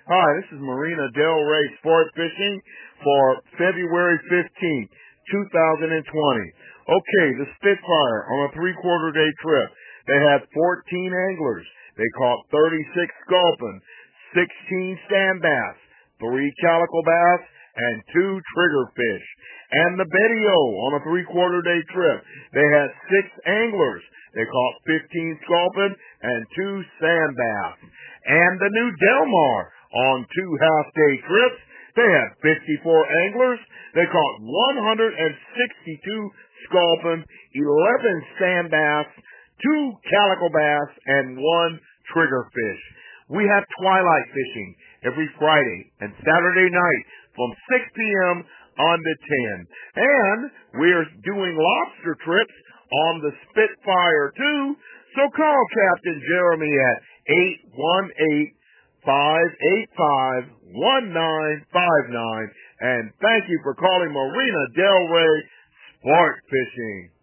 Hi, this is Marina Del Rey Sport Fishing for February 15th, 2020. Okay, the Spitfire on a three-quarter day trip. They had 14 anglers. They caught 36 sculpin, 16 sand bass, 3 calico bass, and 2 triggerfish. And the Betty-O on a three-quarter day trip. They had 6 anglers. They caught 15 sculpin and 2 sand bass. And the new Delmar on 2 half-day trips. They had 54 anglers. They caught 162 sculpin, 11 sand bass, 2 calico bass, and 1 triggerfish. We have twilight fishing every Friday and Saturday night from 6 p.m. on to 10. And we're doing lobster trips on the Spitfire too. So call Captain Jeremy at 818-585-1959. And thank you for calling Marina Del Rey Sport Fishing.